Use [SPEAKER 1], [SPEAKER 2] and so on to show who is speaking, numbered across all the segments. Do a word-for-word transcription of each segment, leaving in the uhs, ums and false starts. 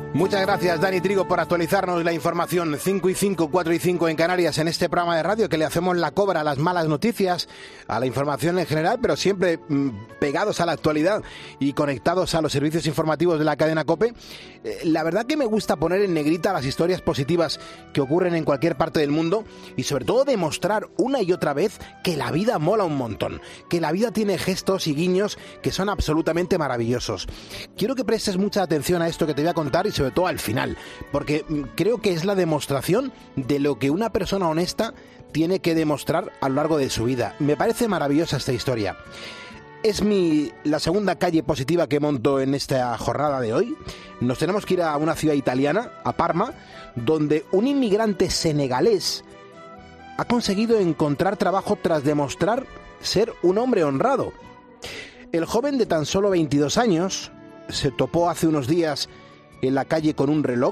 [SPEAKER 1] Muchas gracias, Dani Trigo, por actualizarnos la información. cinco y cinco, cuatro y cinco en Canarias, en este programa de radio que le hacemos la cobra a las malas noticias, a la información en general, pero siempre mmm, pegados a la actualidad y conectados a los servicios informativos de la cadena COPE. Eh, la verdad que me gusta poner en negrita las historias positivas que ocurren en cualquier parte del mundo y sobre todo demostrar una y otra vez que la vida mola un montón, que la vida tiene gestos y guiños que son absolutamente maravillosos. Quiero que prestes mucha atención a esto que te voy a contar y sobre todo al final, porque creo que es la demostración de lo que una persona honesta tiene que demostrar a lo largo de su vida. Me parece maravillosa esta historia. Es mi la segunda calle positiva que monto en esta jornada de hoy. Nos tenemos que ir a una ciudad italiana, a Parma, donde un inmigrante senegalés ha conseguido encontrar trabajo tras demostrar ser un hombre honrado. El joven de tan solo veintidós años se topó hace unos días en la calle con un reloj.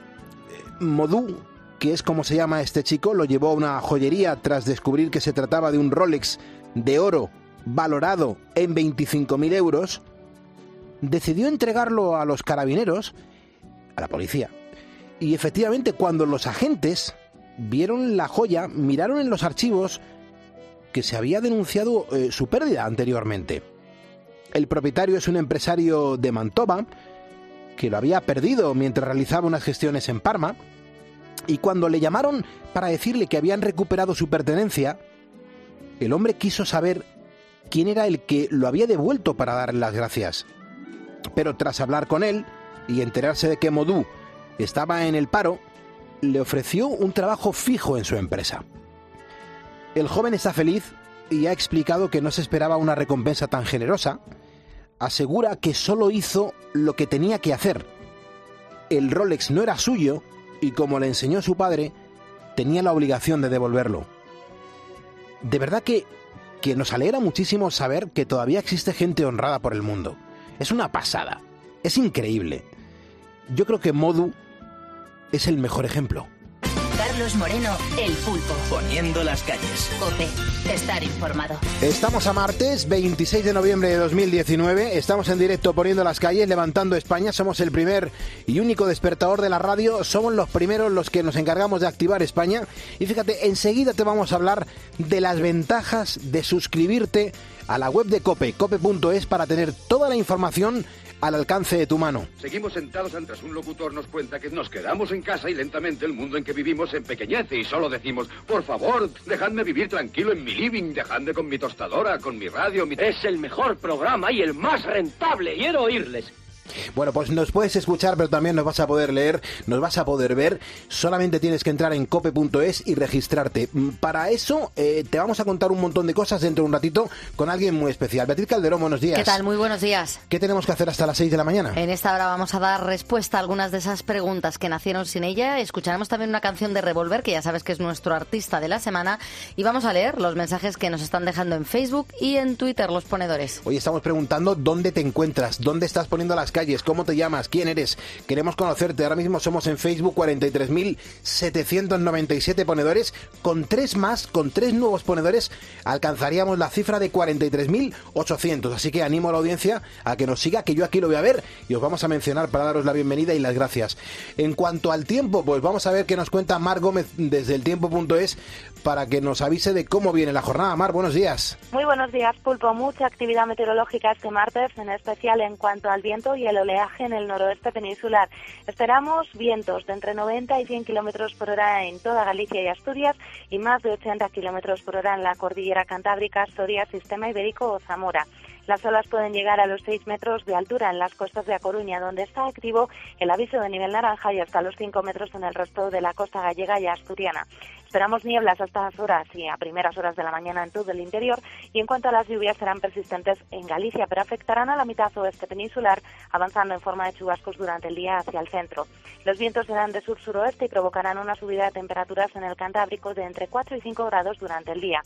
[SPEAKER 1] Modú, que es como se llama este chico, lo llevó a una joyería tras descubrir que se trataba de un Rolex de oro valorado en veinticinco mil euros. Decidió entregarlo a los carabineros, a la policía, y efectivamente cuando los agentes vieron la joya, miraron en los archivos que se había denunciado eh, su pérdida anteriormente. El propietario es un empresario de Mantova que lo había perdido mientras realizaba unas gestiones en Parma, y cuando le llamaron para decirle que habían recuperado su pertenencia, el hombre quiso saber quién era el que lo había devuelto para darle las gracias. Pero tras hablar con él y enterarse de que Modú estaba en el paro, le ofreció un trabajo fijo en su empresa. El joven está feliz y ha explicado que no se esperaba una recompensa tan generosa. Asegura que solo hizo lo que tenía que hacer. El Rolex no era suyo y, como le enseñó su padre, tenía la obligación de devolverlo. De verdad que, que nos alegra muchísimo saber que todavía existe gente honrada por el mundo. Es una pasada. Es increíble. Yo creo que Modú es el mejor ejemplo.
[SPEAKER 2] Carlos Moreno, El Pulpo.
[SPEAKER 3] Poniendo las calles.
[SPEAKER 2] COPE. Estar informado.
[SPEAKER 1] Estamos a martes, veintiséis de noviembre de dos mil diecinueve. Estamos en directo Poniendo las calles, levantando España. Somos el primer y único despertador de la radio. Somos los primeros los que nos encargamos de activar España. Y fíjate, enseguida te vamos a hablar de las ventajas de suscribirte a la web de COPE, cope punto es, para tener toda la información al alcance de tu mano.
[SPEAKER 4] Seguimos sentados mientras un locutor nos cuenta que nos quedamos en casa y lentamente el mundo en que vivimos se empequeñece y solo decimos, por favor, dejadme vivir tranquilo en mi living, dejadme con mi tostadora, con mi radio, mi...
[SPEAKER 5] Es el mejor programa y el más rentable. Quiero oírles.
[SPEAKER 1] Bueno, pues nos puedes escuchar, pero también nos vas a poder leer, nos vas a poder ver. Solamente tienes que entrar en cope punto es y registrarte. Para eso eh, te vamos a contar un montón de cosas dentro de un ratito con alguien muy especial. Beatriz Calderón, buenos días.
[SPEAKER 6] ¿Qué tal? Muy buenos días.
[SPEAKER 1] ¿Qué tenemos que hacer hasta las seis de la mañana?
[SPEAKER 6] En esta hora vamos a dar respuesta a algunas de esas preguntas que nacieron sin ella. Escucharemos también una canción de Revolver, que ya sabes que es nuestro artista de la semana. Y vamos a leer los mensajes que nos están dejando en Facebook y en Twitter los ponedores.
[SPEAKER 1] Hoy estamos preguntando dónde te encuentras, dónde estás poniendo las calles, cómo te llamas, quién eres. Queremos conocerte. Ahora mismo somos en Facebook cuarenta y tres mil setecientos noventa y siete ponedores. Con tres más, con tres nuevos ponedores, alcanzaríamos la cifra de cuarenta y tres mil ochocientos. Así que animo a la audiencia a que nos siga, que yo aquí lo voy a ver y os vamos a mencionar para daros la bienvenida y las gracias. En cuanto al tiempo, pues vamos a ver qué nos cuenta Mar Gómez desde el tiempo punto es para que nos avise de cómo viene la jornada. Mar, buenos días.
[SPEAKER 7] Muy buenos días, Pulpo. Mucha actividad meteorológica este martes, en especial en cuanto al viento y el oleaje en el noroeste peninsular. Esperamos vientos de entre noventa y cien kilómetros por hora en toda Galicia y Asturias y más de ochenta kilómetros por hora en la cordillera Cantábrica, Soria, Sistema Ibérico o Zamora. Las olas pueden llegar a los seis metros de altura en las costas de A Coruña, donde está activo el aviso de nivel naranja, y hasta los cinco metros en el resto de la costa gallega y asturiana. Esperamos nieblas a estas horas y a primeras horas de la mañana en todo el interior, y en cuanto a las lluvias serán persistentes en Galicia, pero afectarán a la mitad oeste peninsular, avanzando en forma de chubascos durante el día hacia el centro. Los vientos serán de sur-suroeste y provocarán una subida de temperaturas en el Cantábrico de entre cuatro y cinco grados durante el día.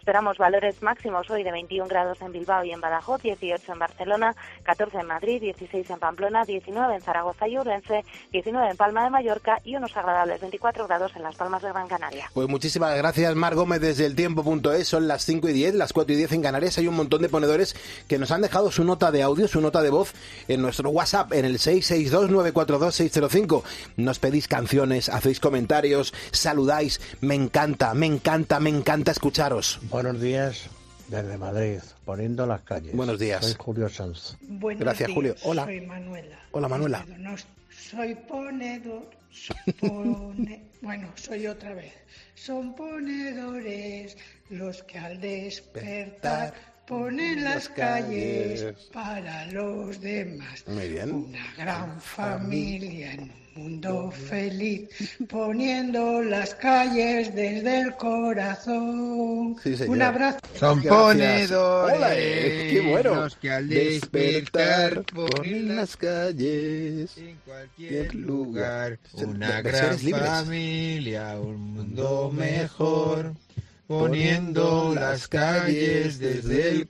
[SPEAKER 7] Esperamos valores máximos hoy de veintiún grados en Bilbao y en Badajoz, dieciocho en Barcelona, catorce en Madrid, dieciséis en Pamplona, diecinueve en Zaragoza y Ourense, diecinueve en Palma de Mallorca y unos agradables veinticuatro grados en Las Palmas de Gran Canaria.
[SPEAKER 1] Pues muchísimas gracias, Mar Gómez, desde el tiempo punto es. Son las cinco y diez, las cuatro y diez en Canarias. Hay un montón de ponedores que nos han dejado su nota de audio, su nota de voz en nuestro WhatsApp, en el seis seis dos nueve cuatro dos seis cero cinco. Nos pedís canciones, hacéis comentarios, saludáis. Me encanta, me encanta, me encanta escucharos.
[SPEAKER 3] Buenos días desde Madrid, poniendo las calles.
[SPEAKER 1] Buenos días.
[SPEAKER 3] Soy Julio Sanz.
[SPEAKER 8] Buenos
[SPEAKER 1] Gracias,
[SPEAKER 8] días.
[SPEAKER 1] Julio. Hola.
[SPEAKER 8] Soy Manuela.
[SPEAKER 1] Hola, Manuela.
[SPEAKER 8] No, soy ponedor. Soy pone... bueno, soy otra vez. Son ponedores los que al despertar ponen las calles para los demás.
[SPEAKER 1] Muy bien.
[SPEAKER 8] Una gran familia en un mundo feliz, poniendo las calles desde el corazón.
[SPEAKER 1] Sí, señor.
[SPEAKER 8] Un abrazo.
[SPEAKER 9] Son
[SPEAKER 1] Gracias.
[SPEAKER 9] ponedores.
[SPEAKER 1] Hola, eh, qué bueno.
[SPEAKER 9] Los que al despertar ponen las
[SPEAKER 1] calles
[SPEAKER 9] en cualquier lugar.
[SPEAKER 1] Se-
[SPEAKER 9] Una
[SPEAKER 1] de-
[SPEAKER 9] gran
[SPEAKER 1] versiones libres.
[SPEAKER 9] familia, un mundo mejor. Poniendo las calles desde el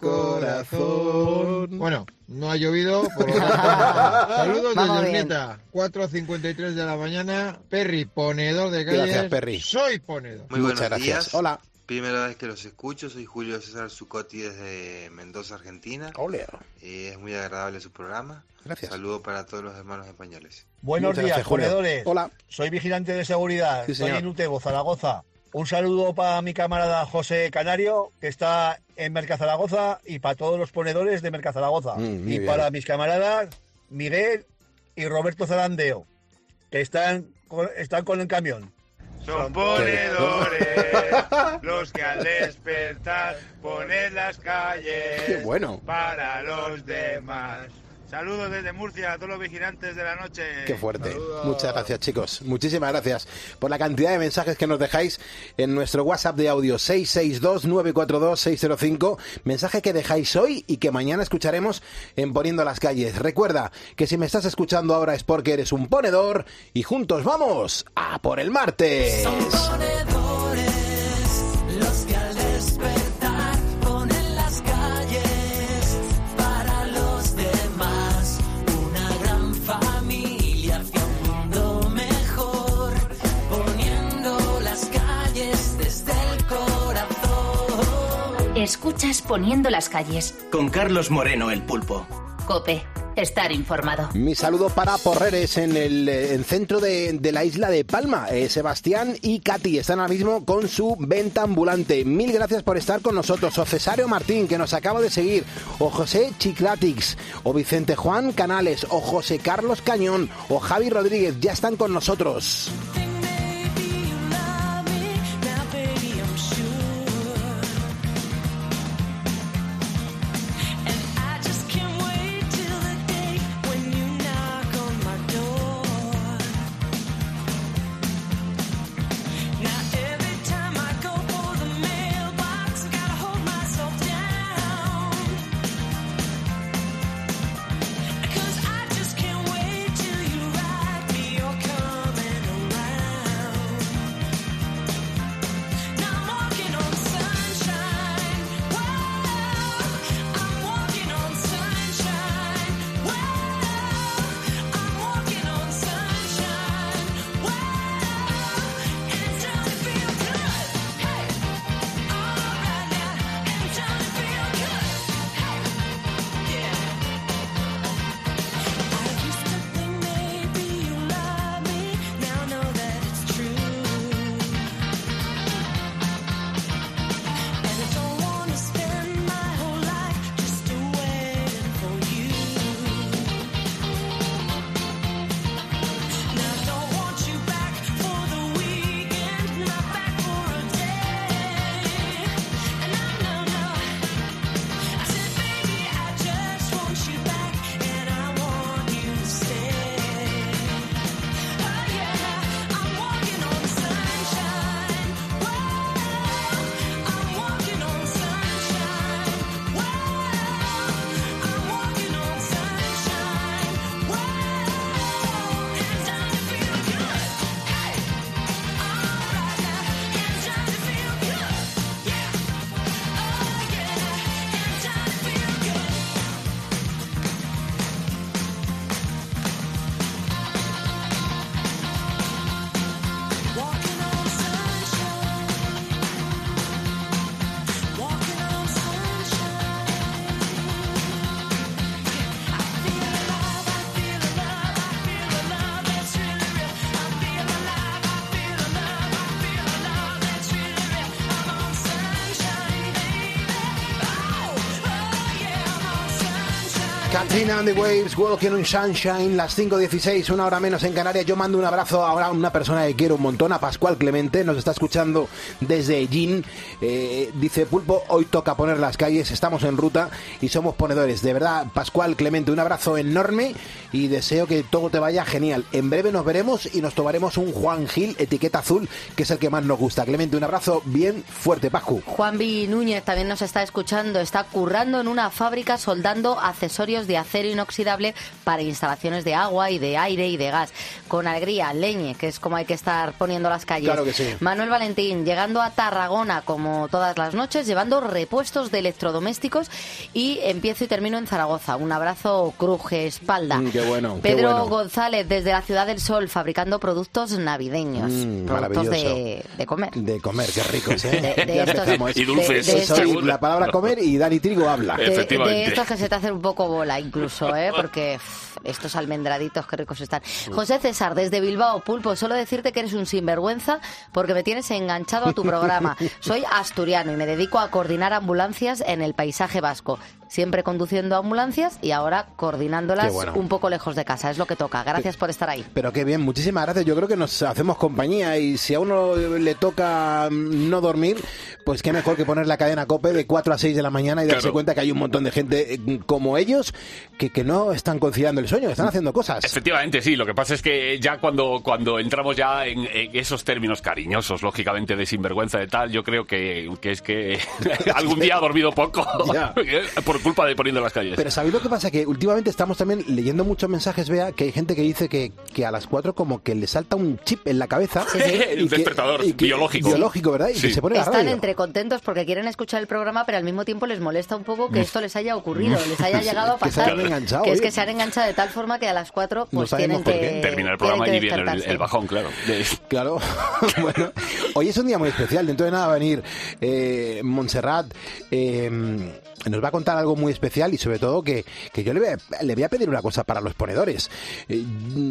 [SPEAKER 9] corazón. Bueno, no ha llovido. Por lo tanto, saludos
[SPEAKER 6] Vamos
[SPEAKER 9] desde
[SPEAKER 6] bien.
[SPEAKER 9] Urnieta, cuatro cincuenta y tres de la mañana. Perry, ponedor de calles.
[SPEAKER 1] Gracias, Perry.
[SPEAKER 9] Soy ponedor.
[SPEAKER 10] Muy
[SPEAKER 1] Muchas
[SPEAKER 10] buenos
[SPEAKER 1] gracias.
[SPEAKER 10] días.
[SPEAKER 1] Hola.
[SPEAKER 10] Primera vez que los escucho, soy Julio César Zucotti desde Mendoza, Argentina.
[SPEAKER 1] Ole.
[SPEAKER 10] Y es muy agradable su programa.
[SPEAKER 1] Gracias.
[SPEAKER 10] Saludo para todos los hermanos españoles.
[SPEAKER 11] Buenos
[SPEAKER 1] Muchas
[SPEAKER 11] días,
[SPEAKER 1] gracias, Julio.
[SPEAKER 11] ponedores.
[SPEAKER 1] Hola.
[SPEAKER 11] Soy vigilante de seguridad.
[SPEAKER 1] Sí,
[SPEAKER 11] Estoy
[SPEAKER 1] señor.
[SPEAKER 11] en Utebo, Zaragoza. Un saludo para mi camarada José Canario, que está en Mercazaragoza, y para todos los ponedores de Mercazaragoza.
[SPEAKER 1] Mm, muy
[SPEAKER 11] y
[SPEAKER 1] bien.
[SPEAKER 11] para mis camaradas Miguel y Roberto Zarandeo, que están con, están con el camión.
[SPEAKER 12] Son ponedores los que al despertar ponen las calles
[SPEAKER 1] Qué bueno.
[SPEAKER 12] para los demás. Saludos desde Murcia a todos los vigilantes de la noche.
[SPEAKER 1] Qué fuerte.
[SPEAKER 9] Saludos.
[SPEAKER 1] Muchas gracias, chicos. Muchísimas gracias por la cantidad de mensajes que nos dejáis en nuestro WhatsApp de audio seis seis dos nueve cuatro dos seis cero cinco. Mensaje que dejáis hoy y que mañana escucharemos en Poniendo las Calles. Recuerda que si me estás escuchando ahora es porque eres un ponedor y juntos vamos a por el martes.
[SPEAKER 13] Los que al despertar ponen las calles para los demás. Una gran familia hacia un mundo mejor. Poniendo las calles desde el corazón.
[SPEAKER 2] Escuchas Poniendo las Calles.
[SPEAKER 14] Con Carlos Moreno, el pulpo.
[SPEAKER 2] COPE. Estar informado.
[SPEAKER 1] Mi saludo para Porreres en el, eh, en centro de, de la isla de Palma. Eh, Sebastián y Katy están ahora mismo con su venta ambulante. Mil gracias por estar con nosotros. O Cesario Martín, que nos acaba de seguir. O José Chiclatix. O Vicente Juan Canales. O José Carlos Cañón. O Javi Rodríguez. Ya están con nosotros. Katrina and the Waves, Walking on Sunshine, las cinco dieciséis, una hora menos en Canarias. Yo mando un abrazo ahora a una persona que quiero un montón, a Pascual Clemente, nos está escuchando desde Ellín. Eh, dice, Pulpo, hoy toca poner las calles, estamos en ruta y somos ponedores. De verdad, Pascual Clemente, un abrazo enorme y deseo que todo te vaya genial. En breve nos veremos y nos tomaremos un Juan Gil etiqueta azul, que es el que más nos gusta. Clemente, un abrazo bien fuerte, Pascu.
[SPEAKER 6] Juanvi Núñez también nos está escuchando, está currando en una fábrica soldando accesorios de acero inoxidable para instalaciones de agua y de aire y de gas. Con alegría, leñe, que es como hay que estar poniendo las calles.
[SPEAKER 1] Claro que sí.
[SPEAKER 6] Manuel Valentín, llegando a Tarragona como todas las noches, llevando repuestos de electrodomésticos y empiezo y termino en Zaragoza. Un abrazo cruje, espalda.
[SPEAKER 1] Mm, qué bueno.
[SPEAKER 6] Pedro
[SPEAKER 1] qué bueno.
[SPEAKER 6] González, desde la Ciudad del Sol, fabricando productos navideños.
[SPEAKER 1] Mm,
[SPEAKER 6] productos de, de comer.
[SPEAKER 1] De comer, qué ricos, ¿eh?
[SPEAKER 6] De, de
[SPEAKER 1] Ya
[SPEAKER 6] estos,
[SPEAKER 1] empezamos.
[SPEAKER 6] y dulces. De, de estos,
[SPEAKER 1] Soy la palabra comer y Dani Trigo habla.
[SPEAKER 6] De, de estos que se te hacen un poco bola incluso, ¿eh? Porque uff, estos almendraditos, qué ricos están. José César, desde Bilbao, Pulpo, solo decirte que eres un sinvergüenza porque me tienes enganchado a tu programa. Soy asturiano y me dedico a coordinar ambulancias en el paisaje vasco. Siempre conduciendo ambulancias y ahora coordinándolas bueno. un poco lejos de casa. Es lo que toca. Gracias por estar ahí.
[SPEAKER 1] Pero qué bien, muchísimas gracias. Yo creo que nos hacemos compañía y si a uno le toca no dormir, pues qué mejor que poner la cadena COPE de cuatro a seis de la mañana y darse claro. cuenta que hay un montón de gente como ellos que, que no están conciliando el sueño, están haciendo cosas.
[SPEAKER 15] Efectivamente, sí. Lo que pasa es que ya cuando, cuando entramos ya en, en esos términos cariñosos, lógicamente de sinvergüenza de tal, yo creo que, que es que algún día ha dormido poco por culpa de poniendo las calles.
[SPEAKER 1] Pero ¿sabéis lo que pasa? Que últimamente estamos también leyendo muchos mensajes, Bea, que hay gente que dice que, que a las cuatro como que le salta un chip en la cabeza.
[SPEAKER 15] Sí, sí. Un despertador que, biológico.
[SPEAKER 1] Biológico, ¿verdad? Y sí. que se pone la
[SPEAKER 6] Están
[SPEAKER 1] radio.
[SPEAKER 6] entre contentos porque quieren escuchar el programa, pero al mismo tiempo les molesta un poco que esto les haya ocurrido, les haya llegado a pasar.
[SPEAKER 1] Que se han enganchado.
[SPEAKER 6] Que
[SPEAKER 1] ¿eh?
[SPEAKER 6] es que se han enganchado de tal forma que a las cuatro pues no tienen que...
[SPEAKER 15] Termina el programa y viene el, el bajón, claro. De...
[SPEAKER 1] Claro. Bueno, hoy es un día muy especial. Dentro de nada va a venir eh, Montserrat. Eh, nos va a contar algo muy especial y sobre todo que, que yo le voy, a, le voy a pedir una cosa para los ponedores. Eh,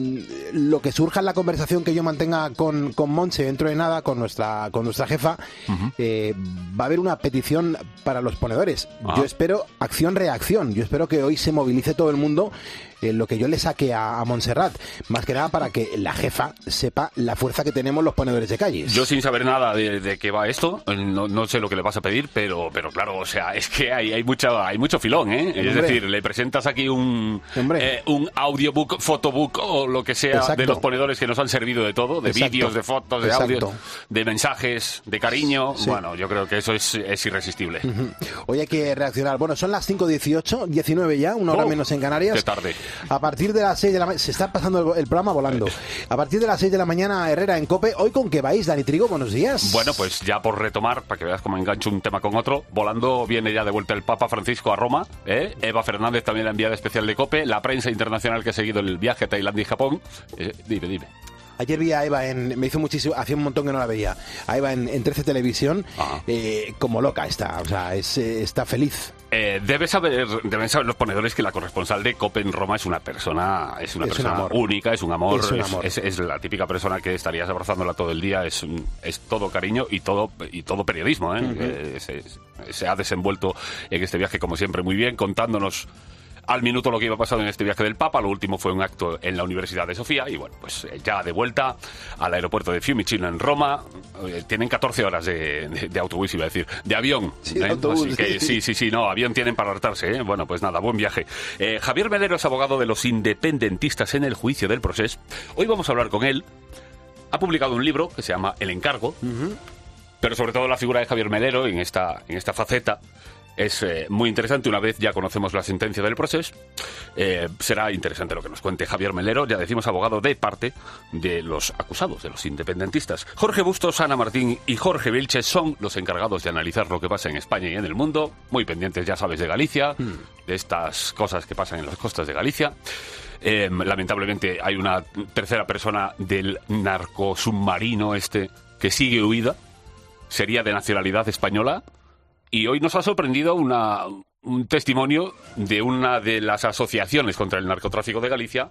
[SPEAKER 1] lo que surja en la conversación que yo mantenga con, con Montse dentro de nada, con nuestra, con nuestra jefa, uh-huh. eh, va a haber una petición para los ponedores. Uh-huh. Yo espero acción-reacción. Yo espero que hoy se movilice todo el mundo eh, lo que yo le saque a, a Montserrat. Más que nada para que la jefa sepa la fuerza que tenemos los ponedores de calles.
[SPEAKER 15] Yo sin saber nada de, de qué va esto, no, no sé lo que le vas a pedir, pero, pero claro, o sea, es que hay, hay, mucha, hay mucho filón, ¿eh? Es Hombre. decir, le presentas aquí un, eh, un audiobook, fotobook o lo que sea Exacto. de los ponedores que nos han servido de todo, de vídeos, de fotos, de Exacto. audios, de mensajes, de cariño. Sí. Bueno, yo creo que eso es, es irresistible.
[SPEAKER 1] Uh-huh. Hoy hay que reaccionar. Bueno, son las cinco dieciocho, diecinueve ya, una hora oh, menos en Canarias.
[SPEAKER 15] Qué tarde.
[SPEAKER 1] A partir de las seis de la mañana, se está pasando el, el programa volando. A partir de las seis de la mañana, Herrera en COPE. ¿Hoy con qué vais, Dani Trigo? Buenos días.
[SPEAKER 15] Bueno, pues ya por retomar, para que veas cómo engancho un tema con otro, volando viene ya de vuelta el Papa Francisco a Roma, ¿eh? Eva Fernández también la enviada especial de COPE, la prensa internacional que ha seguido el viaje a Tailandia y Japón. Eh, dime, dime.
[SPEAKER 1] Ayer vi a Eva en... Me hizo muchísimo... Hacía un montón que no la veía. A Eva en, en trece Televisión. Eh, como loca está. O sea, es, eh, está feliz.
[SPEAKER 15] Eh, debe saber, deben saber los ponedores que la corresponsal de COPE en Roma es una persona, es una es persona un única, es un amor, es, un amor. Es, es, es la típica persona que estarías abrazándola todo el día, es, es todo cariño y todo y todo periodismo, ¿eh? Uh-huh. es, es, se ha desenvuelto en este viaje como siempre muy bien, contándonos al minuto lo que iba pasando en este viaje del Papa. Lo último fue un acto en la Universidad de Sofía y bueno, pues ya de vuelta al aeropuerto de Fiumicino en Roma. Eh, tienen catorce horas de, de, de autobús, iba a decir, de avión.
[SPEAKER 1] Sí,
[SPEAKER 15] ¿eh?
[SPEAKER 1] autobús,
[SPEAKER 15] Así que sí, sí, sí, no, avión tienen para hartarse, ¿eh? Bueno, pues nada, buen viaje. Eh, Javier Melero es abogado de los independentistas en el juicio del Procés. Hoy vamos a hablar con él. Ha publicado un libro que se llama El Encargo, uh-huh. pero sobre todo la figura de Javier Melero en esta, en esta faceta es eh, muy interesante. Una vez ya conocemos la sentencia del proceso, eh, será interesante lo que nos cuente Javier Melero, ya decimos abogado de parte de los acusados, de los independentistas. Jorge Bustos, Ana Martín y Jorge Vilches son los encargados de analizar lo que pasa en España y en el mundo, muy pendientes, ya sabes, de Galicia, mm. de estas cosas que pasan en las costas de Galicia. Eh, lamentablemente hay una tercera persona del narcosubmarino este que sigue huida, sería de nacionalidad española. Y hoy nos ha sorprendido una, un testimonio de una de las asociaciones contra el narcotráfico de Galicia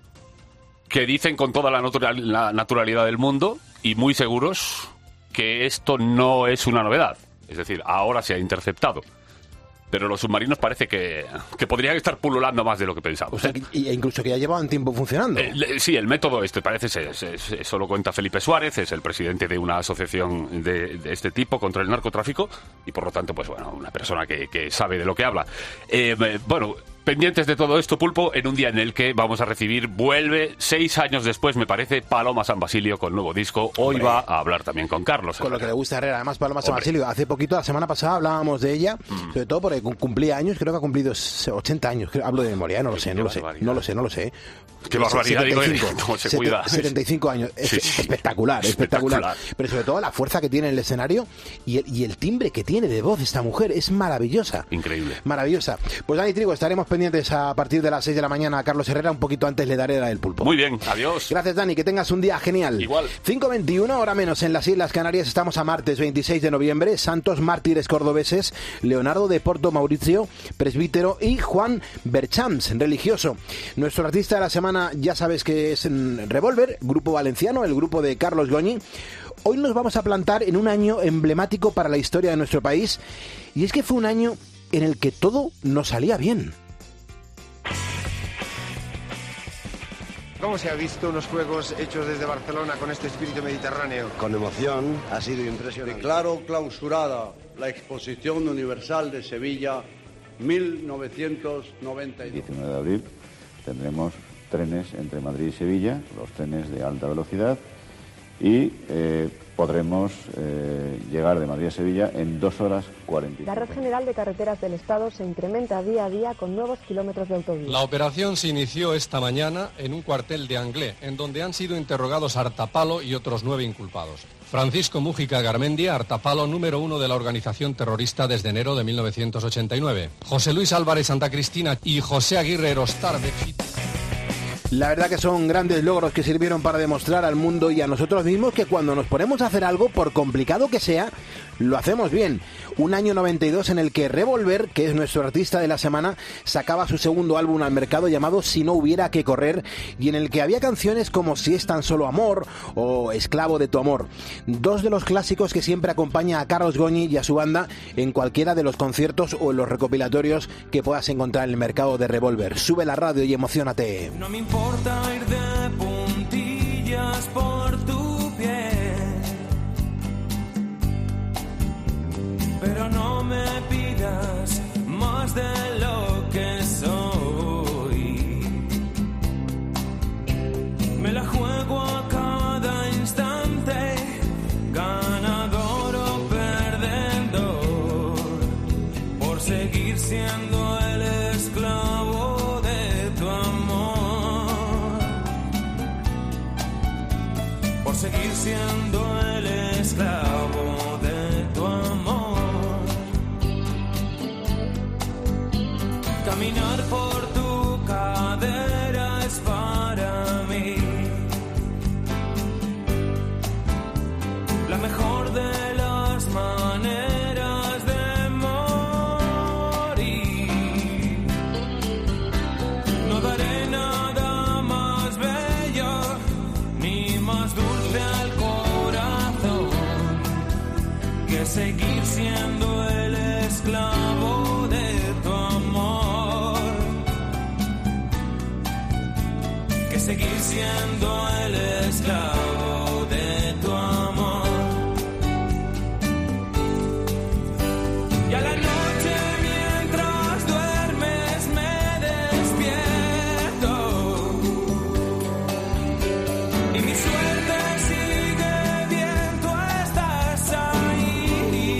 [SPEAKER 15] que dicen con toda la, natural, la naturalidad del mundo y muy seguros que esto no es una novedad. Es decir, ahora se ha interceptado. pero los submarinos parece que, que podrían estar pululando más de lo que pensamos.
[SPEAKER 1] O sea, que, y incluso que ya llevaban tiempo funcionando.
[SPEAKER 15] Eh, le, sí, el método este parece ser, es, es, eso lo cuenta Felipe Suárez, es el presidente de una asociación de, de este tipo contra el narcotráfico y por lo tanto, pues bueno, una persona que, que sabe de lo que habla. Eh, bueno... Pendientes de todo esto, Pulpo, en un día en el que vamos a recibir, vuelve, seis años después, me parece, Paloma San Basilio con nuevo disco. Hoy Hombre. va a hablar también con Carlos.
[SPEAKER 1] Con lo que le gusta a Herrera. Además, Paloma San Basilio, hace poquito, la semana pasada, hablábamos de ella, mm. sobre todo porque cumplía años, creo que ha cumplido ochenta años, creo, hablo de memoria, no lo sé, no lo sé, no lo sé, no lo sé.
[SPEAKER 15] Qué barbaridad, digo, cómo se cuida.
[SPEAKER 1] setenta y cinco años, sí, sí. Espectacular, espectacular, espectacular. Pero sobre todo la fuerza que tiene en el escenario y el, y el timbre que tiene de voz esta mujer es maravillosa.
[SPEAKER 15] Increíble.
[SPEAKER 1] Maravillosa. Pues Dani Trigo, estaremos pendientes a partir de las seis de la mañana a Carlos Herrera, un poquito antes le daré la del Pulpo.
[SPEAKER 15] Muy bien, adiós.
[SPEAKER 1] Gracias, Dani, que tengas un día genial.
[SPEAKER 15] Igual.
[SPEAKER 1] cinco veintiuno, hora menos en las Islas Canarias, estamos a martes veintiséis de noviembre, santos mártires cordobeses, Leonardo de Porto Mauricio, presbítero, y Juan Berchams, religioso. Nuestro artista de la semana, ya sabes que es Revolver, grupo valenciano, el grupo de Carlos Goñi. Hoy nos vamos a plantar en un año emblemático para la historia de nuestro país, y es que fue un año en el que todo nos salía bien.
[SPEAKER 16] ¿Cómo se ha visto unos juegos hechos desde Barcelona con este espíritu mediterráneo?
[SPEAKER 17] Con emoción, ha sido impresionante. Declaro clausurada la Exposición Universal de Sevilla mil novecientos noventa y dos.
[SPEAKER 18] diecinueve de abril tendremos trenes entre Madrid y Sevilla, los trenes de alta velocidad, y eh, podremos eh, llegar de Madrid a Sevilla en dos horas cuarenta y cinco.
[SPEAKER 19] La Red General de Carreteras del Estado se incrementa día a día con nuevos kilómetros de autovía.
[SPEAKER 20] La operación se inició esta mañana en un cuartel de Anglé, en donde han sido interrogados Artapalo y otros nueve inculpados. Francisco Mújica Garmendia, Artapalo número uno de la organización terrorista desde enero de mil novecientos ochenta y nueve. José Luis Álvarez Santa Cristina y José Aguirre Erostar de Chit.
[SPEAKER 1] La verdad que son grandes logros que sirvieron para demostrar al mundo y a nosotros mismos que cuando nos ponemos a hacer algo, por complicado que sea, lo hacemos bien. Un año noventa y dos en el que Revolver, que es nuestro artista de la semana, sacaba su segundo álbum al mercado llamado Si no hubiera que correr, y en el que había canciones como Si es tan solo amor o Esclavo de tu amor. Dos de los clásicos que siempre acompaña a Carlos Goñi y a su banda en cualquiera de los conciertos o en los recopilatorios que puedas encontrar en el mercado de Revolver. Sube la radio y emociónate.
[SPEAKER 13] No me importa ir de puntillas por tu piel, pero no me pidas más de lo que soy. Me la juego a cada instante, ganador o perdedor, por seguir siendo el esclavo de tu amor, por seguir siendo el esclavo de tu amor. Caminar por tu cadera es para mí la mejor de las maneras de morir. No daré nada más bello ni más dulce al corazón que seguir siendo el esclavo de tu amor, que seguir siendo el esclavo de tu amor. Y a la noche mientras duermes me despierto y mi suerte sigue bien, tú estás ahí.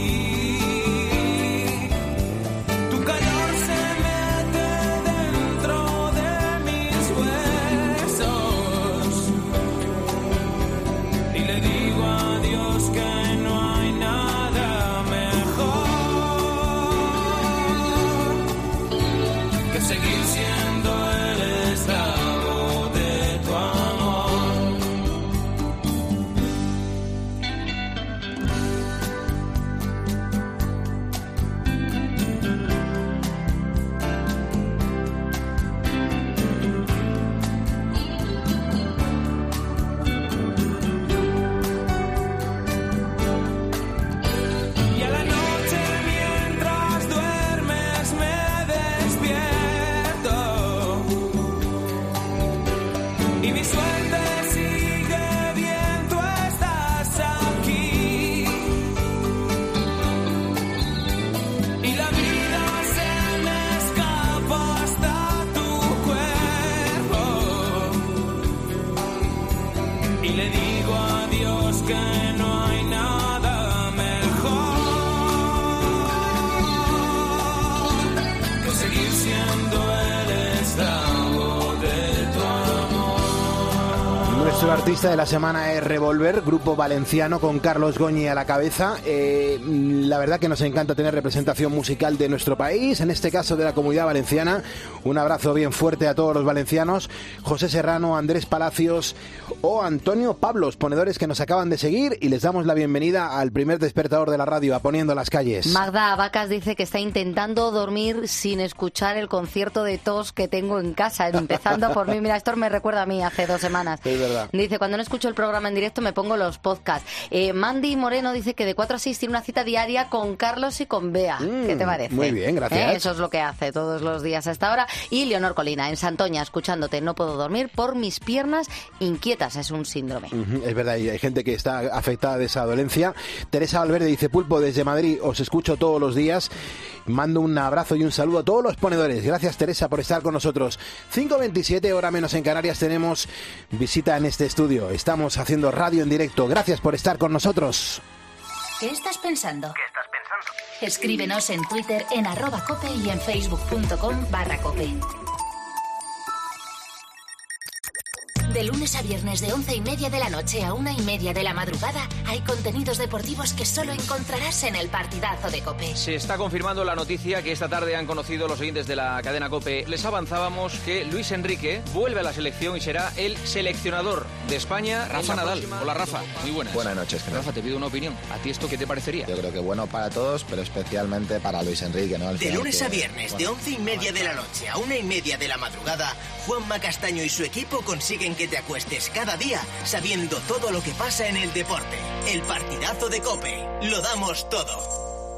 [SPEAKER 13] Tu calor se mete dentro de mis huesos Y mi suerte sigue bien, tú estás aquí. Y la vida se me escapa hasta tu cuerpo. Y le digo a Dios que no hay nada mejor que seguir siendo el esclavo de tu amor.
[SPEAKER 1] Nuestro artista de la semana es Revolver, grupo valenciano con Carlos Goñi a la cabeza. Eh, la verdad que nos encanta tener representación musical de nuestro país, en este caso de la Comunidad Valenciana. Un abrazo bien fuerte a todos los valencianos. José Serrano, Andrés Palacios o Antonio Pablos, ponedores que nos acaban de seguir, y les damos la bienvenida al primer despertador de la radio, a Poniendo las Calles.
[SPEAKER 6] Magda Abacas dice que está intentando dormir sin escuchar el concierto de tos que tengo en casa, empezando por mí. Mira, esto me recuerda a mí hace dos semanas.
[SPEAKER 1] Es verdad.
[SPEAKER 6] Dice, cuando no escucho el programa en directo me pongo los podcasts. Eh, Mandy Moreno dice que de cuatro a seis tiene una cita diaria con Carlos y con Bea.
[SPEAKER 1] Mm,
[SPEAKER 6] ¿Qué te parece?
[SPEAKER 1] Muy bien, gracias.
[SPEAKER 6] ¿Eh? Eso es lo que hace todos los días a esta hora. Y Leonor Colina, en Santoña, escuchándote. No puedo dormir por mis piernas inquietas. Es un síndrome.
[SPEAKER 1] Uh-huh, es verdad, y hay gente que está afectada de esa dolencia. Teresa Valverde dice, Pulpo, desde Madrid os escucho todos los días. Mando un abrazo y un saludo a todos los ponedores. Gracias, Teresa, por estar con nosotros. cinco veintisiete, hora menos en Canarias, tenemos visita en este estudio. Estamos haciendo radio en directo. Gracias por estar con nosotros.
[SPEAKER 2] ¿Qué estás pensando? ¿Qué estás pensando? Escríbenos en Twitter en arroba cope y en facebook.com barra cope. De lunes a viernes de once y media de la noche a una y media de la madrugada hay contenidos deportivos que solo encontrarás en el Partidazo de COPE.
[SPEAKER 21] Se está confirmando la noticia que esta tarde han conocido los oyentes de la cadena COPE. Les avanzábamos que Luis Enrique vuelve a la selección y será el seleccionador de España. Rafa Nadal. Próxima... Hola, Rafa. Muy buenas.
[SPEAKER 22] Buenas noches. ¿Qué tal?
[SPEAKER 21] Rafa, te pido una opinión. ¿A ti esto qué te parecería?
[SPEAKER 22] Yo creo que bueno para todos, pero especialmente para Luis Enrique, ¿no? Al
[SPEAKER 23] de lunes
[SPEAKER 22] que...
[SPEAKER 23] a viernes, bueno, de once y media de la noche a una y media de la madrugada, Juanma Castaño y su equipo consiguen que te acuestes cada día sabiendo todo lo que pasa en el deporte. El Partidazo de COPE. Lo damos todo.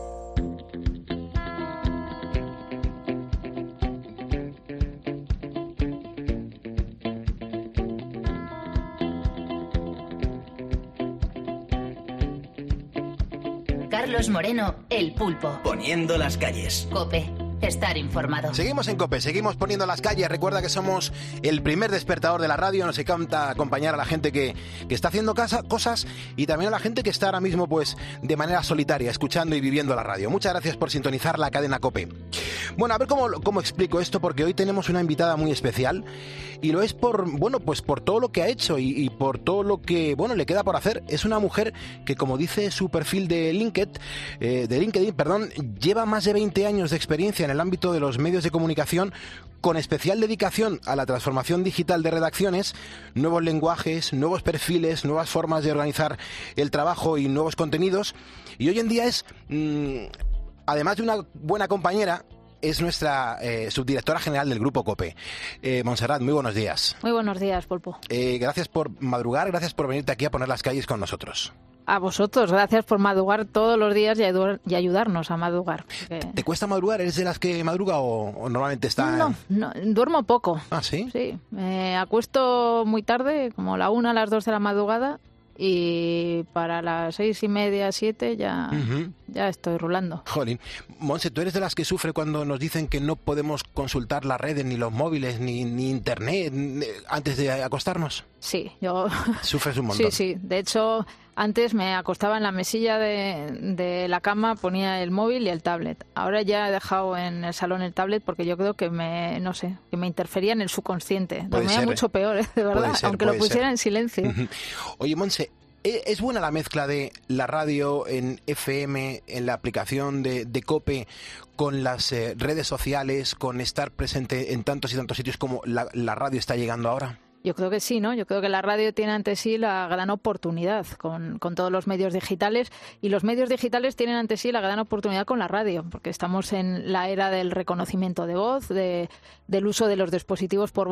[SPEAKER 2] Carlos Moreno, El Pulpo.
[SPEAKER 23] Poniendo las calles.
[SPEAKER 2] COPE. Estar informado.
[SPEAKER 1] Seguimos en COPE, seguimos poniendo las calles. Recuerda que somos el primer despertador de la radio. Nos encanta acompañar a la gente que, que está haciendo casa, cosas, y también a la gente que está ahora mismo pues de manera solitaria, escuchando y viviendo la radio. Muchas gracias por sintonizar la cadena COPE. Bueno, a ver cómo, cómo explico esto, porque hoy tenemos una invitada muy especial, y lo es por, bueno, pues por todo lo que ha hecho y, y por todo lo que, bueno, le queda por hacer. Es una mujer que, como dice su perfil de LinkedIn, eh, de LinkedIn, perdón, lleva más de veinte años de experiencia en el ámbito de los medios de comunicación, con especial dedicación a la transformación digital de redacciones, nuevos lenguajes, nuevos perfiles, nuevas formas de organizar el trabajo y nuevos contenidos. Y hoy en día es, mmm, además de una buena compañera, es nuestra eh, subdirectora general del Grupo COPE. Eh, Montserrat, muy buenos días.
[SPEAKER 24] Muy buenos días, Pulpo.
[SPEAKER 1] Eh, gracias por madrugar, gracias por venirte aquí a poner las calles con nosotros.
[SPEAKER 24] A vosotros, gracias por madrugar todos los días y, ayudar, y ayudarnos a madrugar. Porque...
[SPEAKER 1] ¿Te cuesta madrugar? ¿Eres de las que madruga o, o normalmente está...?
[SPEAKER 24] No, no, duermo poco.
[SPEAKER 1] ¿Ah, sí?
[SPEAKER 24] Sí, me acuesto muy tarde, como la una, a las dos de la madrugada, y para las seis y media, siete ya, uh-huh. ya estoy rulando.
[SPEAKER 1] Jolín. Monse, ¿tú eres de las que sufre cuando nos dicen que no podemos consultar las redes, ni los móviles, ni, ni internet ni, antes de acostarnos?
[SPEAKER 24] Sí, yo...
[SPEAKER 1] Sufres un montón.
[SPEAKER 24] Sí, sí. De hecho, antes me acostaba en la mesilla de, de la cama, ponía el móvil y el tablet. Ahora ya he dejado en el salón el tablet porque yo creo que me, no sé, que me interfería en el subconsciente. Dormía mucho peor, ¿eh? De verdad, ser, aunque lo pusiera ser. en silencio.
[SPEAKER 1] Uh-huh. Oye, Monse, ¿es buena la mezcla de la radio en F M, en la aplicación de, de COPE, con las eh, redes sociales, con estar presente en tantos y tantos sitios como la, la radio está llegando ahora?
[SPEAKER 24] Yo creo que sí, ¿no? Yo creo que la radio tiene ante sí la gran oportunidad con, con todos los medios digitales, y los medios digitales tienen ante sí la gran oportunidad con la radio, porque estamos en la era del reconocimiento de voz, de, del uso de los dispositivos por voz,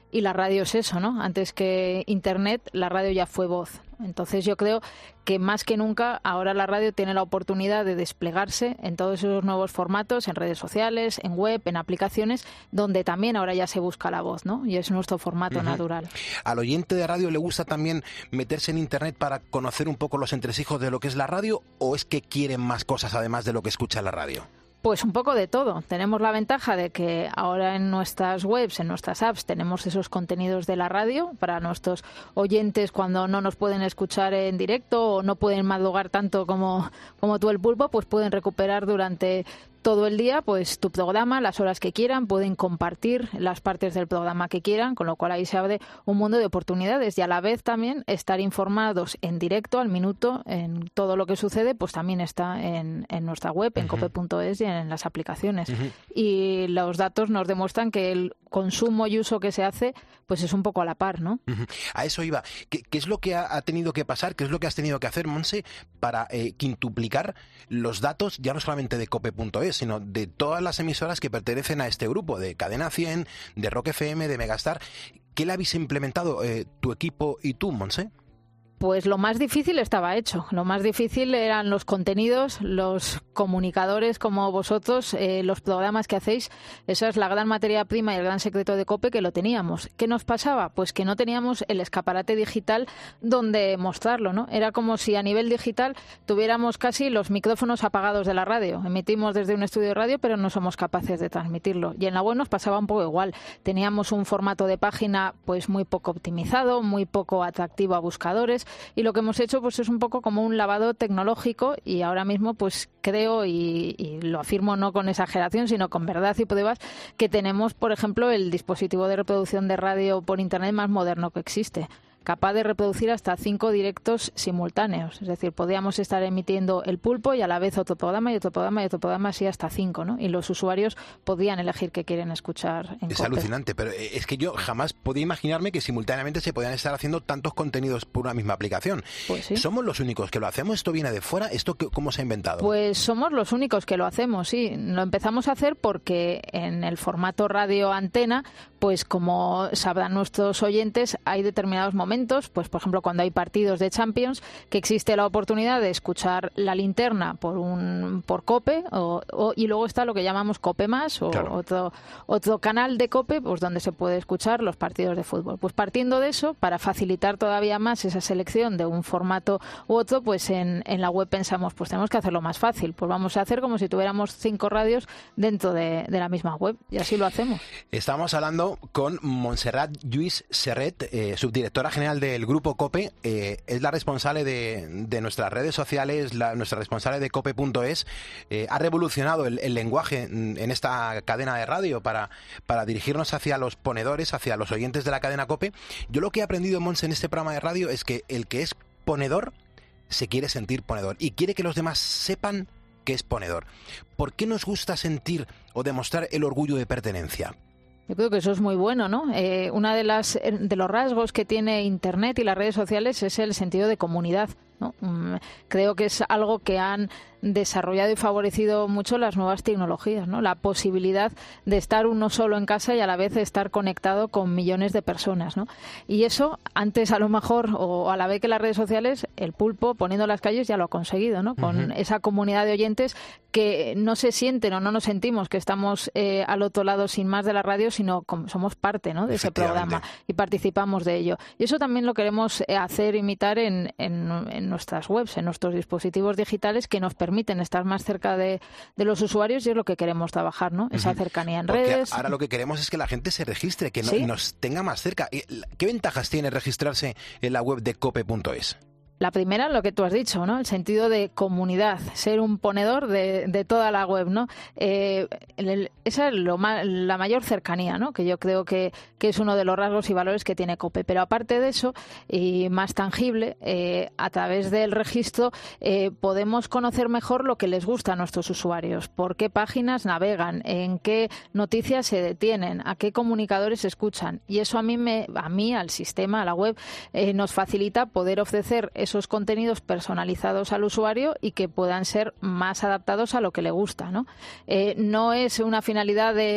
[SPEAKER 24] Y la radio es eso, ¿no? Antes que Internet, la radio ya fue voz. Entonces yo creo que más que nunca ahora la radio tiene la oportunidad de desplegarse en todos esos nuevos formatos, en redes sociales, en web, en aplicaciones, donde también ahora ya se busca la voz, ¿no? Y es nuestro formato uh-huh. natural.
[SPEAKER 1] ¿Al oyente de radio le gusta también meterse en Internet para conocer un poco los entresijos de lo que es la radio, o es que quieren más cosas además de lo que escucha en la radio?
[SPEAKER 24] Pues un poco de todo. Tenemos la ventaja de que ahora en nuestras webs, en nuestras apps, tenemos esos contenidos de la radio para nuestros oyentes cuando no nos pueden escuchar en directo o no pueden madrugar tanto como, como tú el pulpo, pues pueden recuperar durante todo el día pues tu programa, las horas que quieran, pueden compartir las partes del programa que quieran, con lo cual ahí se abre un mundo de oportunidades y a la vez también estar informados en directo, al minuto, en todo lo que sucede, pues también está en, en nuestra web, en uh-huh. cope punto es y en las aplicaciones. Uh-huh. Y los datos nos demuestran que el consumo y uso que se hace pues es un poco a la par, ¿no?
[SPEAKER 1] Uh-huh. A eso iba. ¿Qué, qué es lo que ha, ha tenido que pasar? ¿Qué es lo que has tenido que hacer, Monse, para eh, quintuplicar los datos, ya no solamente de cope punto es, sino de todas las emisoras que pertenecen a este grupo, de Cadena cien, de Rock F M, de Megastar? ¿Qué le habéis implementado eh, tu equipo y tú, Monse?
[SPEAKER 24] Pues lo más difícil estaba hecho. Lo más difícil eran los contenidos, los comunicadores como vosotros, eh, los programas que hacéis. Esa es la gran materia prima y el gran secreto de COPE, que lo teníamos. ¿Qué nos pasaba? Pues que no teníamos el escaparate digital donde mostrarlo, ¿no? Era como si a nivel digital tuviéramos casi los micrófonos apagados de la radio. Emitimos desde un estudio de radio, pero no somos capaces de transmitirlo. Y en la web nos pasaba un poco igual. Teníamos un formato de página pues muy poco optimizado, muy poco atractivo a buscadores. Y lo que hemos hecho pues es un poco como un lavado tecnológico y ahora mismo pues creo y, y lo afirmo no con exageración sino con verdad y pruebas que tenemos, por ejemplo, el dispositivo de reproducción de radio por internet más moderno que existe, capaz de reproducir hasta cinco directos simultáneos. Es decir, podíamos estar emitiendo el pulpo y a la vez otro programa y otro programa y otro programa, así hasta cinco, ¿no? Y los usuarios podían elegir qué quieren escuchar en
[SPEAKER 1] Es
[SPEAKER 24] COPE.
[SPEAKER 1] alucinante, pero es que yo jamás podía imaginarme que simultáneamente se podían estar haciendo tantos contenidos por una misma aplicación.
[SPEAKER 24] Pues sí.
[SPEAKER 1] ¿Somos los únicos que lo hacemos? ¿Esto viene de fuera? ¿Esto qué, cómo se ha inventado?
[SPEAKER 24] Pues somos los únicos que lo hacemos, sí. Lo empezamos a hacer porque en el formato radio-antena, pues como sabrán nuestros oyentes, hay determinados momentos momentos, pues por ejemplo cuando hay partidos de Champions, que existe la oportunidad de escuchar la linterna por un por COPE o, o, y luego está lo que llamamos COPE más o claro. otro otro canal de COPE, pues donde se puede escuchar los partidos de fútbol. Pues partiendo de eso, para facilitar todavía más esa selección de un formato u otro, pues en, en la web pensamos, pues tenemos que hacerlo más fácil, pues vamos a hacer como si tuviéramos cinco radios dentro de, de la misma web, y así lo hacemos.
[SPEAKER 1] Estamos hablando con Montserrat Lluís Serret, eh, subdirectora general del Grupo COPE, eh, es la responsable de, de nuestras redes sociales, la, nuestra responsable de cope punto es, eh, ha revolucionado el, el lenguaje en esta cadena de radio para, para dirigirnos hacia los ponedores, hacia los oyentes de la cadena COPE. Yo lo que he aprendido, Monse, en este programa de radio es que el que es ponedor se quiere sentir ponedor y quiere que los demás sepan que es ponedor. ¿Por qué nos gusta sentir o demostrar el orgullo de pertenencia?
[SPEAKER 24] Yo creo que eso es muy bueno, ¿no? Eh, una de las de los rasgos que tiene Internet y las redes sociales es el sentido de comunidad, ¿no? Mm, creo que es algo que han desarrollado y favorecido mucho las nuevas tecnologías, ¿no? La posibilidad de estar uno solo en casa y a la vez estar conectado con millones de personas, ¿no? Y eso antes a lo mejor o a la vez que las redes sociales, el pulpo poniendo las calles ya lo ha conseguido, ¿no? Con uh-huh. esa comunidad de oyentes que no se sienten o no nos sentimos que estamos eh, al otro lado sin más de la radio, sino como somos parte, ¿no? de ese programa y participamos de ello. Y eso también lo queremos hacer, imitar en, en, en nuestras webs, en nuestros dispositivos digitales que nos permiten permiten estar más cerca de, de los usuarios y es lo que queremos trabajar, ¿no? Esa cercanía en
[SPEAKER 1] Porque
[SPEAKER 24] redes.
[SPEAKER 1] Ahora lo que queremos es que la gente se registre, que no,
[SPEAKER 24] ¿Sí?
[SPEAKER 1] nos tenga más cerca. ¿Qué ventajas tiene registrarse en la web de cope punto es?
[SPEAKER 24] La primera, lo que tú has dicho, ¿no? El sentido de comunidad, ser un ponedor de, de toda la web, ¿no? Eh, el, esa es lo ma- la mayor cercanía, ¿no? Que yo creo que, que es uno de los rasgos y valores que tiene COPE. Pero aparte de eso, y más tangible, eh, a través del registro eh, podemos conocer mejor lo que les gusta a nuestros usuarios, por qué páginas navegan, en qué noticias se detienen, a qué comunicadores escuchan. Y eso a mí, me, a mí al sistema, a la web, eh, nos facilita poder ofrecer esos contenidos personalizados al usuario y que puedan ser más adaptados a lo que le gusta, ¿no? Eh, no es una finalidad de